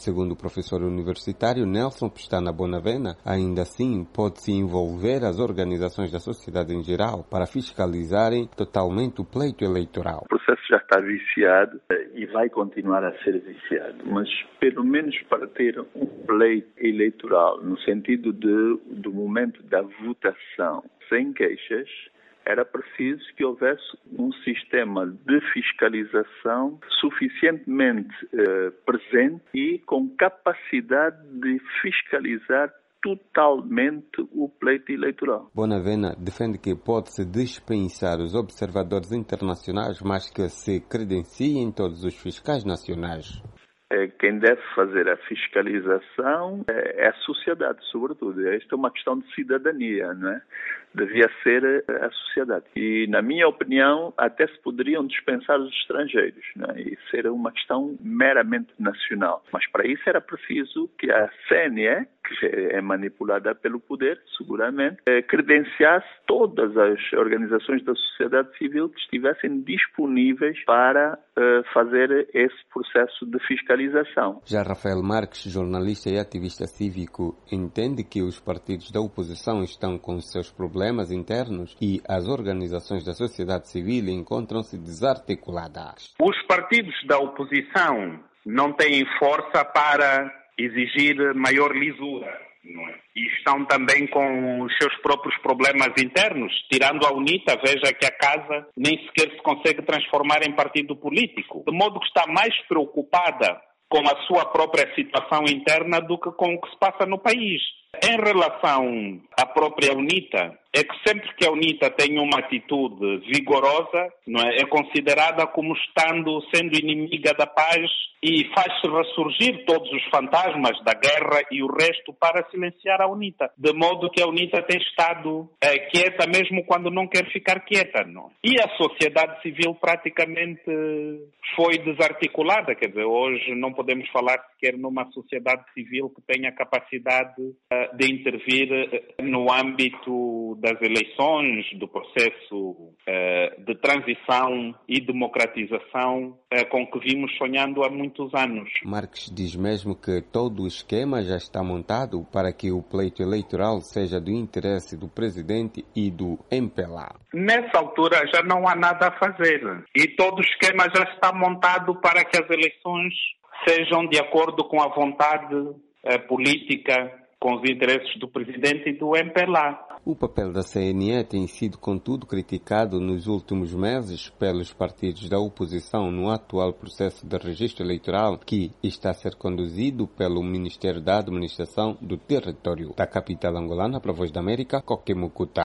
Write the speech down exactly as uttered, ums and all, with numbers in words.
Segundo o professor universitário Nelson Pestana Bonavena, ainda assim pode-se envolver as organizações da sociedade em geral para fiscalizarem totalmente o pleito eleitoral. O processo já está viciado e vai continuar a ser viciado, mas pelo menos para ter um pleito eleitoral, no sentido de, do momento da votação, sem queixas, era preciso que houvesse um sistema de fiscalização suficientemente eh, presente e com capacidade de fiscalizar totalmente o pleito eleitoral. Bonavena defende que pode-se dispensar os observadores internacionais, mas que se credenciem todos os fiscais nacionais. Quem deve fazer a fiscalização é a sociedade, sobretudo. Esta é uma questão de cidadania, não é? Devia ser a sociedade. E, na minha opinião, até se poderiam dispensar os estrangeiros, não é? E ser uma questão meramente nacional. Mas, para isso, era preciso que a C N E, que é manipulada pelo poder, seguramente, credenciasse todas as organizações da sociedade civil que estivessem disponíveis para fazer esse processo de fiscalização. Já Rafael Marques, jornalista e ativista cívico, entende que os partidos da oposição estão com os seus problemas internos e as organizações da sociedade civil encontram-se desarticuladas. Os partidos da oposição não têm força para exigir maior lisura, não é? E estão também com os seus próprios problemas internos. Tirando a UNITA, veja que a casa nem sequer se consegue transformar em partido político. De modo que está mais preocupada com a sua própria situação interna do que com o que se passa no país. Em relação à própria UNITA, é que sempre que a UNITA tem uma atitude vigorosa, não é, é considerada como estando, sendo inimiga da paz e faz-se ressurgir todos os fantasmas da guerra e o resto para silenciar a UNITA. De modo que a UNITA tem estado é, quieta mesmo quando não quer ficar quieta. Não? E a sociedade civil praticamente foi desarticulada. Quer dizer, hoje não podemos falar sequer numa sociedade civil que tenha capacidade uh, de intervir no âmbito das eleições, do processo uh, de transição e democratização uh, com que vimos sonhando há muitos anos. Marques diz mesmo que todo o esquema já está montado para que o pleito eleitoral seja do interesse do presidente e do M P L A. Nessa altura já não há nada a fazer e todo o esquema já está montado para que as eleições sejam de acordo com a vontade uh, política, com os interesses do presidente e do M P L A. O papel da C N E tem sido, contudo, criticado nos últimos meses pelos partidos da oposição no atual processo de registro eleitoral que está a ser conduzido pelo Ministério da Administração do Território. Da capital angolana para a Voz da América, Coquemucuta.